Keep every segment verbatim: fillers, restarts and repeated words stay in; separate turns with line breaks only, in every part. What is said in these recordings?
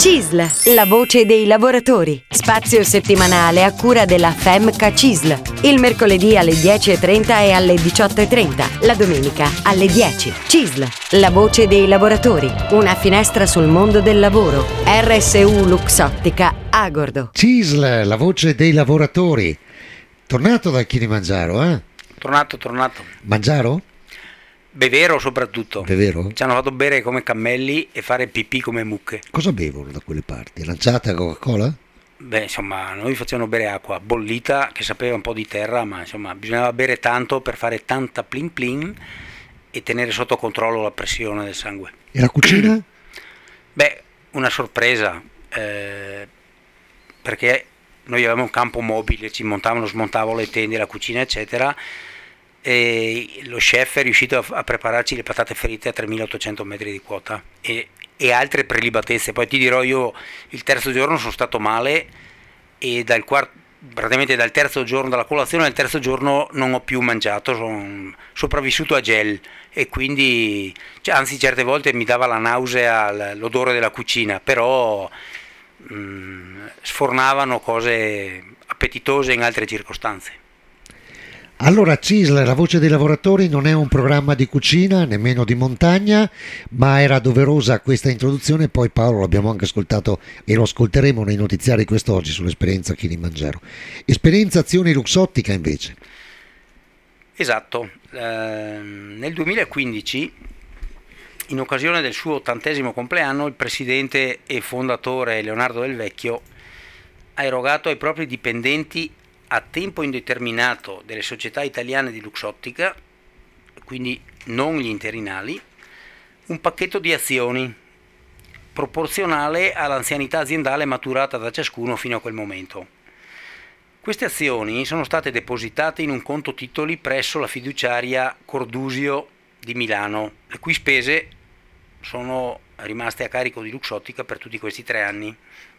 C I S L, la voce dei lavoratori. Spazio settimanale a cura della FEMCA C I S L. Il mercoledì alle dieci e trenta e alle diciotto e trenta. La domenica alle dieci. C I S L, la voce dei lavoratori. Una finestra sul mondo del lavoro. R S U Luxottica, Agordo.
C I S L, la voce dei lavoratori. Tornato dal Kilimangiaro, eh?
Tornato, tornato.
Mangiaro?
Bevero soprattutto.
Bevero?
Ci hanno fatto bere come cammelli e fare pipì come mucche.
Cosa bevono da quelle parti? Lanciata, Coca-Cola?
Beh, insomma, noi facevano bere acqua bollita che sapeva un po' di terra, ma insomma, bisognava bere tanto per fare tanta plin plin e tenere sotto controllo la pressione del sangue.
E la cucina?
Beh, una sorpresa, eh, perché noi avevamo un campo mobile, ci montavano, smontavano le tende, la cucina, eccetera. E lo chef è riuscito a, a prepararci le patate fritte a tremilaottocento metri di quota e, e altre prelibatezze. Poi ti dirò, io il terzo giorno sono stato male e dal quarto, praticamente dal terzo giorno, dalla colazione al terzo giorno non ho più mangiato, sono sopravvissuto a gel e quindi, cioè, anzi certe volte mi dava la nausea l'odore della cucina, però mh, sfornavano cose appetitose in altre circostanze.
Allora, C I S L, la voce dei lavoratori, non è un programma di cucina, nemmeno di montagna, ma era doverosa questa introduzione. Poi Paolo l'abbiamo anche ascoltato e lo ascolteremo nei notiziari quest'oggi sull'esperienza Kilimangiaro. Esperienza Azioni Luxottica invece.
Esatto, eh, nel duemilaquindici, in occasione del suo ottantesimo compleanno, il presidente e fondatore Leonardo Del Vecchio ha erogato ai propri dipendenti a tempo indeterminato delle società italiane di Luxottica, quindi non gli interinali, un pacchetto di azioni proporzionale all'anzianità aziendale maturata da ciascuno fino a quel momento. Queste azioni sono state depositate in un conto titoli presso la fiduciaria Cordusio di Milano, le cui spese sono rimaste a carico di Luxottica per tutti questi tre anni.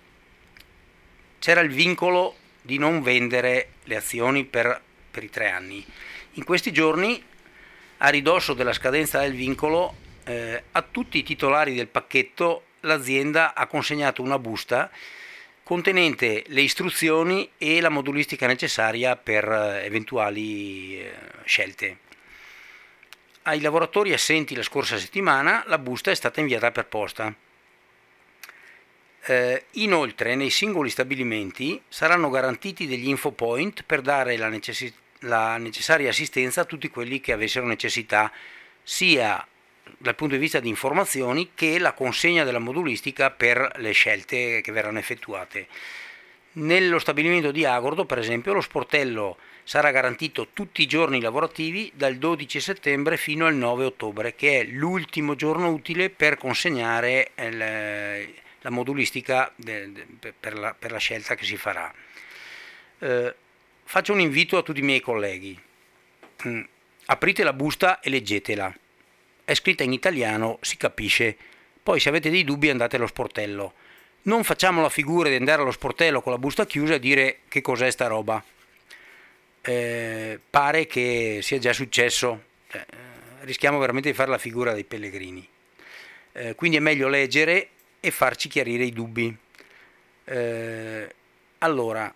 C'era il vincolo di non vendere le azioni per, per i tre anni. In questi giorni, a ridosso della scadenza del vincolo, eh, a tutti i titolari del pacchetto l'azienda ha consegnato una busta contenente le istruzioni e la modulistica necessaria per eh, eventuali eh, scelte. Ai lavoratori assenti la scorsa settimana la busta è stata inviata per posta. Eh, inoltre nei singoli stabilimenti saranno garantiti degli infopoint per dare la, necess- la necessaria assistenza a tutti quelli che avessero necessità, sia dal punto di vista di informazioni che la consegna della modulistica per le scelte che verranno effettuate. Nello stabilimento di Agordo, per esempio, lo sportello sarà garantito tutti i giorni lavorativi dal dodici settembre fino al nove ottobre, che è l'ultimo giorno utile per consegnare il la modulistica de, de, per, la, per la scelta che si farà. Eh, faccio un invito a tutti i miei colleghi. Mm, aprite la busta e leggetela. È scritta in italiano, si capisce. Poi se avete dei dubbi andate allo sportello. Non facciamo la figura di andare allo sportello con la busta chiusa e dire che cos'è sta roba. Eh, pare che sia già successo. Eh, rischiamo veramente di fare la figura dei pellegrini. Eh, quindi è meglio leggere e farci chiarire i dubbi. Eh, allora,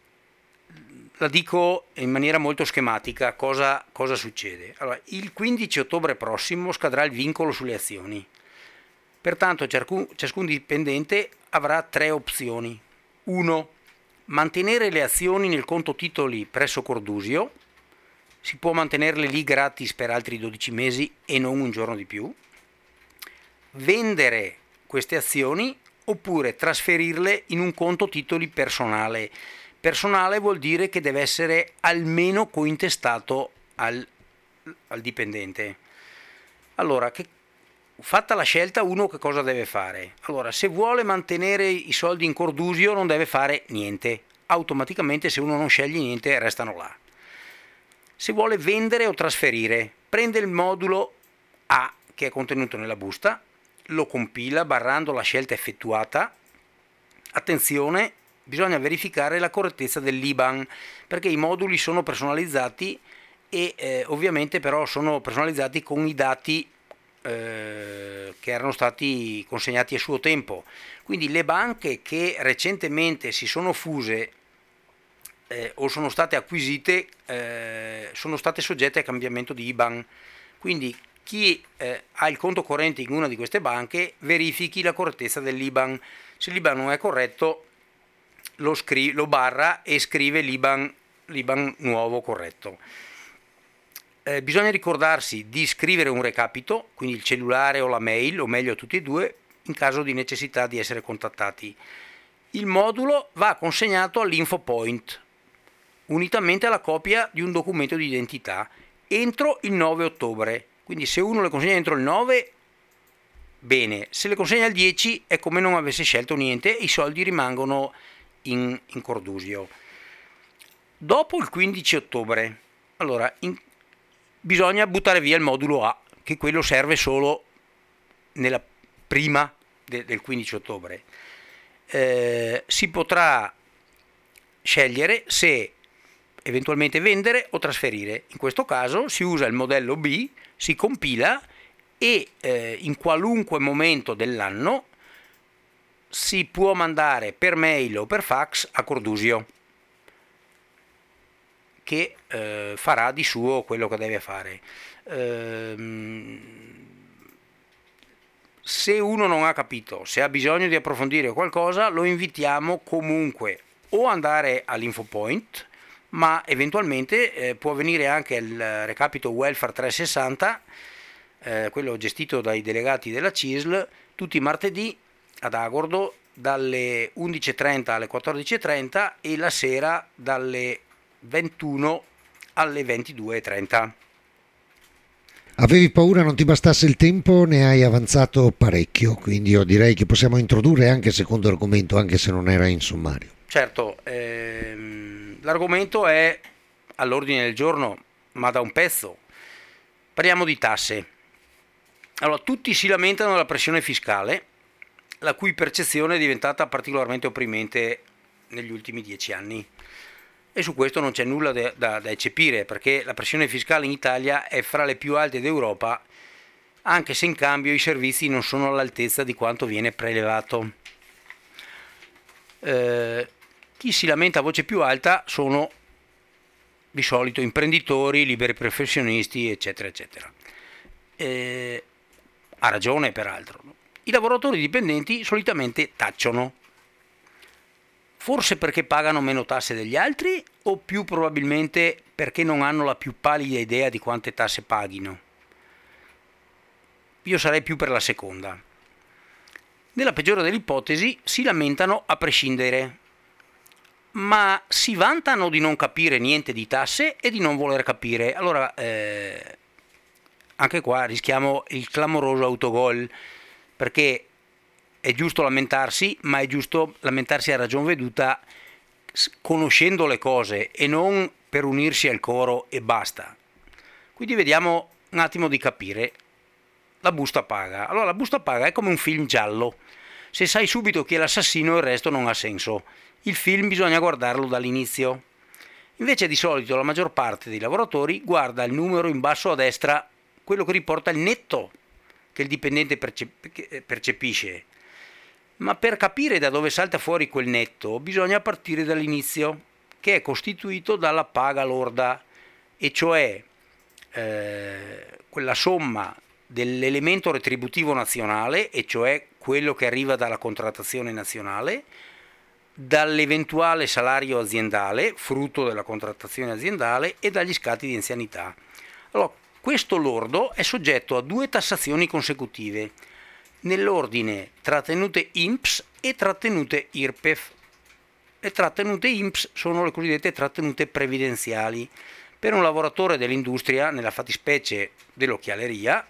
la dico in maniera molto schematica cosa, cosa succede. Allora, il quindici ottobre prossimo scadrà il vincolo sulle azioni. Pertanto ciascun, ciascun dipendente avrà tre opzioni. uno. Mantenere le azioni nel conto titoli presso Cordusio. Si può mantenerle lì gratis per altri dodici mesi e non un giorno di più. Vendere queste azioni oppure trasferirle in un conto titoli personale. Personale vuol dire che deve essere almeno cointestato al, al dipendente. Allora, che, fatta la scelta, uno che cosa deve fare? Allora, se vuole mantenere i soldi in Cordusio non deve fare niente. Automaticamente, se uno non sceglie niente, restano là. Se vuole vendere o trasferire, prende il modulo A che è contenuto nella busta, lo compila barrando la scelta effettuata. Attenzione, bisogna verificare la correttezza dell'I B A N perché i moduli sono personalizzati e eh, ovviamente però sono personalizzati con i dati eh, che erano stati consegnati a suo tempo. Quindi le banche che recentemente si sono fuse eh, o sono state acquisite eh, sono state soggette a cambiamento di I B A N. Quindi chi eh, ha il conto corrente in una di queste banche verifichi la correttezza dell'I B A N. Se l'I B A N non è corretto lo, scri- lo barra e scrive l'I B A N, l'I B A N nuovo corretto. Eh, bisogna ricordarsi di scrivere un recapito, quindi il cellulare o la mail, o meglio tutti e due, in caso di necessità di essere contattati. Il modulo va consegnato all'InfoPoint, unitamente alla copia di un documento di identità, entro il nove ottobre. Quindi se uno le consegna entro il nove, bene, se le consegna il dieci è come non avesse scelto niente e i soldi rimangono in, in Cordusio. Dopo il quindici ottobre, allora, in, bisogna buttare via il modulo A, che quello serve solo nella prima de, del quindici ottobre. Eh, si potrà scegliere se eventualmente vendere o trasferire. In questo caso si usa il modello B, si compila e eh, in qualunque momento dell'anno si può mandare per mail o per fax a Cordusio, che eh, farà di suo quello che deve fare. Ehm, se uno non ha capito, se ha bisogno di approfondire qualcosa, lo invitiamo comunque o andare all'InfoPoint, ma eventualmente eh, può venire anche il recapito Welfare trecentosessanta, eh, quello gestito dai delegati della C I S L, tutti i martedì ad Agordo dalle undici e trenta alle quattordici e trenta e la sera dalle ventuno alle ventidue e trenta.
Avevi paura non ti bastasse il tempo, ne hai avanzato parecchio, quindi io direi che possiamo introdurre anche il secondo argomento, anche se non era in sommario.
Certo, ehm, l'argomento è all'ordine del giorno, ma da un pezzo. Parliamo di tasse. Allora, tutti si lamentano della pressione fiscale, la cui percezione è diventata particolarmente opprimente negli ultimi dieci anni. E su questo non c'è nulla da, da, da eccepire, perché la pressione fiscale in Italia è fra le più alte d'Europa, anche se in cambio i servizi non sono all'altezza di quanto viene prelevato. Eh, chi si lamenta a voce più alta sono di solito imprenditori, liberi professionisti, eccetera, eccetera. Eh, ha ragione, peraltro. I lavoratori dipendenti solitamente tacciono. Forse perché pagano meno tasse degli altri o più probabilmente perché non hanno la più pallida idea di quante tasse paghino? Io sarei più per la seconda. Nella peggiore delle ipotesi si lamentano a prescindere, ma si vantano di non capire niente di tasse e di non voler capire. Allora, eh, anche qua rischiamo il clamoroso autogol, perché è giusto lamentarsi, ma è giusto lamentarsi a ragion veduta conoscendo le cose e non per unirsi al coro e basta. Quindi vediamo un attimo di capire la busta paga. Allora, la busta paga è come un film giallo. Se sai subito chi è l'assassino, il resto non ha senso. Il film bisogna guardarlo dall'inizio. Invece di solito la maggior parte dei lavoratori guarda il numero in basso a destra, quello che riporta il netto che il dipendente percep- percepisce. Ma per capire da dove salta fuori quel netto bisogna partire dall'inizio, che è costituito dalla paga lorda, e cioè eh, quella somma dell'elemento retributivo nazionale, e cioè quello che arriva dalla contrattazione nazionale, dall'eventuale salario aziendale, frutto della contrattazione aziendale, e dagli scatti di anzianità. Allora, questo lordo è soggetto a due tassazioni consecutive, nell'ordine trattenute I N P S e trattenute I R P E F. Le trattenute I N P S sono le cosiddette trattenute previdenziali. Per un lavoratore dell'industria, nella fattispecie dell'occhialeria,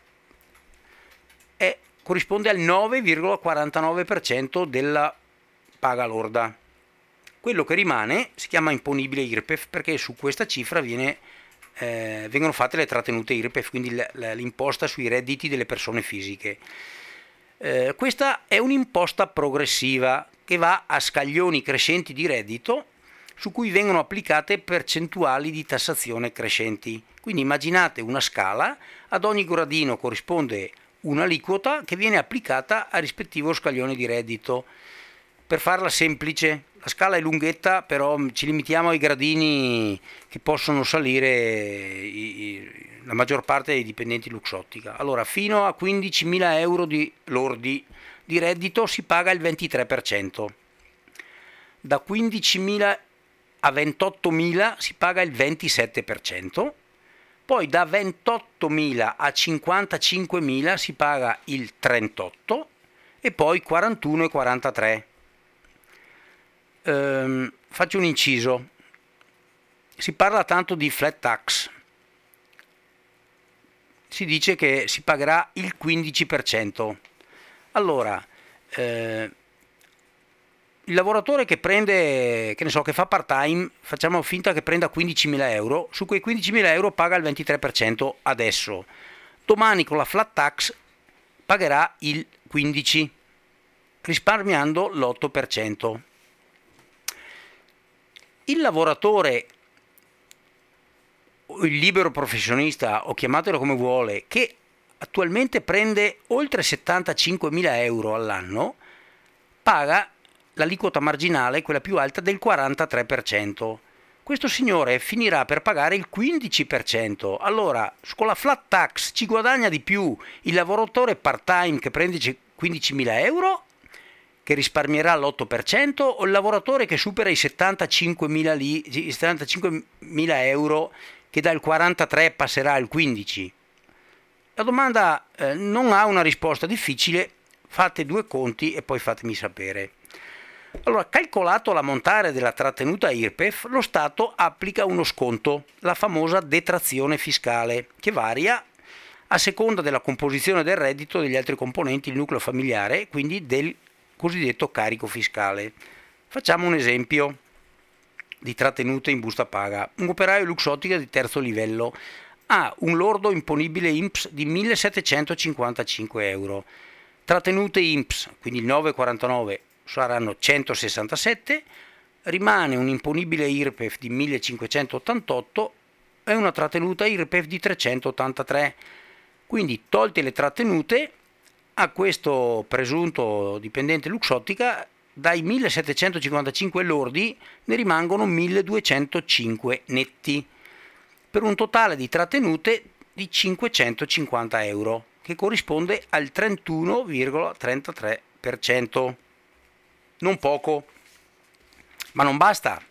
è, corrisponde al nove virgola quarantanove per cento della paga lorda. Quello che rimane si chiama imponibile I R P E F, perché su questa cifra viene, eh, vengono fatte le trattenute I R P E F, quindi l'imposta sui redditi delle persone fisiche. Eh, questa è un'imposta progressiva che va a scaglioni crescenti di reddito su cui vengono applicate percentuali di tassazione crescenti. Quindi immaginate una scala, ad ogni gradino corrisponde un'aliquota che viene applicata al rispettivo scaglione di reddito. Per farla semplice, la scala è lunghetta, però ci limitiamo ai gradini che possono salire i, i, la maggior parte dei dipendenti Luxottica. Allora, fino a quindicimila euro di lordi di reddito si paga il ventitré per cento. Da quindicimila a ventottomila si paga il ventisette per cento. Poi da ventottomila a cinquantacinquemila si paga il trentotto per cento e poi quarantuno e quarantatré. Ehm, faccio un inciso. Si parla tanto di flat tax. Si dice che si pagherà il quindici per cento. Allora, eh, il lavoratore che prende, che ne so, che fa part time, facciamo finta che prenda quindicimila euro, su quei quindicimila euro paga il ventitré per cento adesso. Domani con la flat tax pagherà il quindici per cento, risparmiando l'otto per cento. Il lavoratore, il libero professionista, o chiamatelo come vuole, che attualmente prende oltre settantacinquemila euro all'anno, paga l'aliquota marginale, quella più alta, del quarantatré per cento. Questo signore finirà per pagare il quindici per cento. Allora, con la flat tax ci guadagna di più il lavoratore part-time che prende quindicimila euro, che risparmierà l'otto per cento, o il lavoratore che supera i settantacinquemila, lì, i settantacinquemila euro, che dal quarantatré passerà al quindici? La domanda eh, non ha una risposta difficile, fate due conti e poi fatemi sapere. Allora, calcolato l'ammontare della trattenuta I R P E F, lo Stato applica uno sconto, la famosa detrazione fiscale, che varia a seconda della composizione del reddito degli altri componenti del nucleo familiare, quindi del cosiddetto carico fiscale. Facciamo un esempio di trattenute in busta paga. Un operaio Luxottica di terzo livello ha un lordo imponibile I N P S di millesettecentocinquantacinque euro. Trattenute I N P S, quindi il nove virgola quarantanove, saranno centosessantasette, rimane un imponibile I R P E F di millecinquecentottantotto e una trattenuta I R P E F di trecentottantatré. Quindi, tolte le trattenute, a questo presunto dipendente Luxottica dai millesettecentocinquantacinque lordi ne rimangono milleduecentocinque netti, per un totale di trattenute di cinquecentocinquanta euro, che corrisponde al trentuno virgola trentatré per cento. Non poco, ma non basta.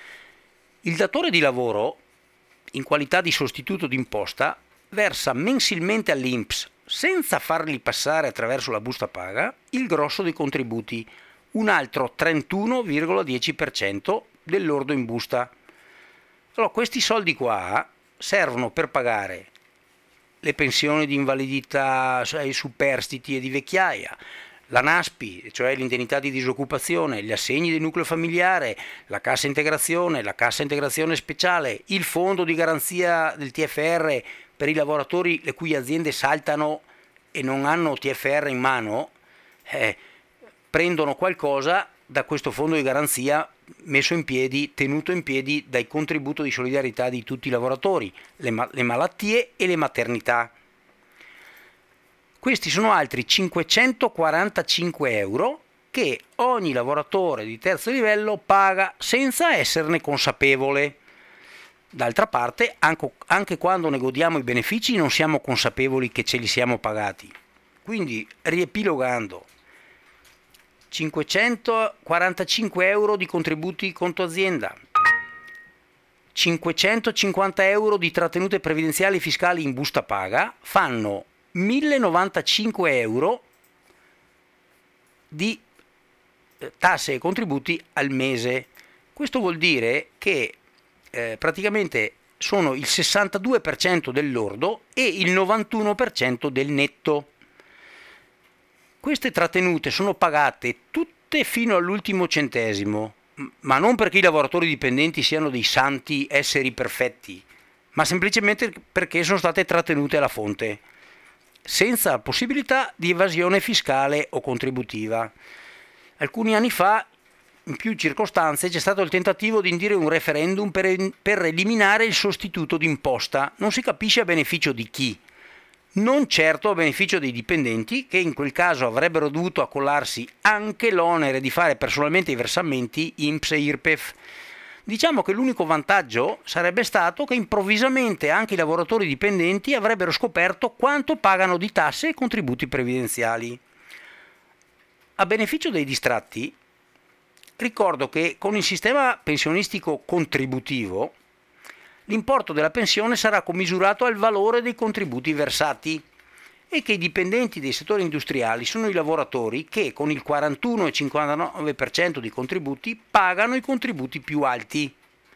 Il datore di lavoro, in qualità di sostituto d'imposta, versa mensilmente all'I N P S, senza farli passare attraverso la busta paga, il grosso dei contributi, un altro trentuno virgola dieci per cento del lordo in busta. Allora, questi soldi qua servono per pagare le pensioni di invalidità, i superstiti e di vecchiaia, la NASPI, cioè l'indennità di disoccupazione, gli assegni del nucleo familiare, la cassa integrazione, la cassa integrazione speciale, il fondo di garanzia del T F R per i lavoratori le cui aziende saltano e non hanno T F R in mano, eh, prendono qualcosa da questo fondo di garanzia messo in piedi, tenuto in piedi dai contributo di solidarietà di tutti i lavoratori, le, ma- le malattie e le maternità. Questi sono altri cinquecentoquarantacinque euro che ogni lavoratore di terzo livello paga senza esserne consapevole. D'altra parte, anche, anche quando ne godiamo i benefici non siamo consapevoli che ce li siamo pagati. Quindi, riepilogando, cinquecentoquarantacinque euro di contributi conto azienda, cinquecentocinquanta euro di trattenute previdenziali e fiscali in busta paga fanno millenovantacinque euro di tasse e contributi al mese. Questo vuol dire che eh, praticamente sono il sessantadue per cento del lordo e il novantuno per cento del netto. Queste trattenute sono pagate tutte fino all'ultimo centesimo, ma non perché i lavoratori dipendenti siano dei santi esseri perfetti, ma semplicemente perché sono state trattenute alla fonte, senza possibilità di evasione fiscale o contributiva. Alcuni anni fa, in più circostanze, c'è stato il tentativo di indire un referendum per, per eliminare il sostituto d'imposta. Non si capisce a beneficio di chi, non certo a beneficio dei dipendenti, che in quel caso avrebbero dovuto accollarsi anche l'onere di fare personalmente i versamenti I N P S e I R P E F. Diciamo che l'unico vantaggio sarebbe stato che improvvisamente anche i lavoratori dipendenti avrebbero scoperto quanto pagano di tasse e contributi previdenziali. A beneficio dei distratti, ricordo che con il sistema pensionistico contributivo l'importo della pensione sarà commisurato al valore dei contributi versati e che i dipendenti dei settori industriali sono i lavoratori che con il quarantuno virgola cinquantanove per cento di contributi pagano i contributi più alti.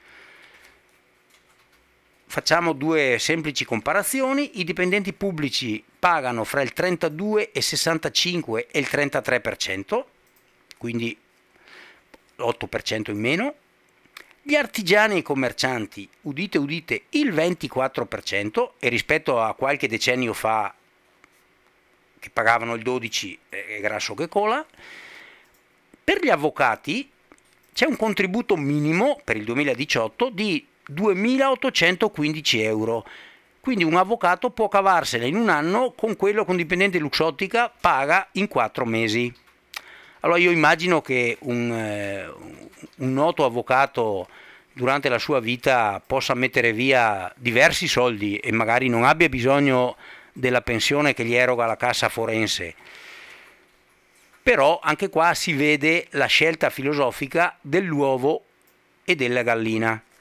Facciamo due semplici comparazioni: i dipendenti pubblici pagano fra il trentadue virgola sessantacinque e il trentatré per cento, quindi l'otto per cento in meno. Gli artigiani e i commercianti, udite udite, il ventiquattro per cento, e rispetto a qualche decennio fa che pagavano il dodici per cento, è grasso che cola. Per gli avvocati c'è un contributo minimo per il duemiladiciotto di duemilaottocentoquindici euro, quindi un avvocato può cavarsela in un anno con quello che un dipendente Luxottica paga in quattro mesi. Allora io immagino che un, eh, un noto avvocato durante la sua vita possa mettere via diversi soldi e magari non abbia bisogno della pensione che gli eroga la cassa forense. Però anche qua si vede la scelta filosofica dell'uovo e della gallina.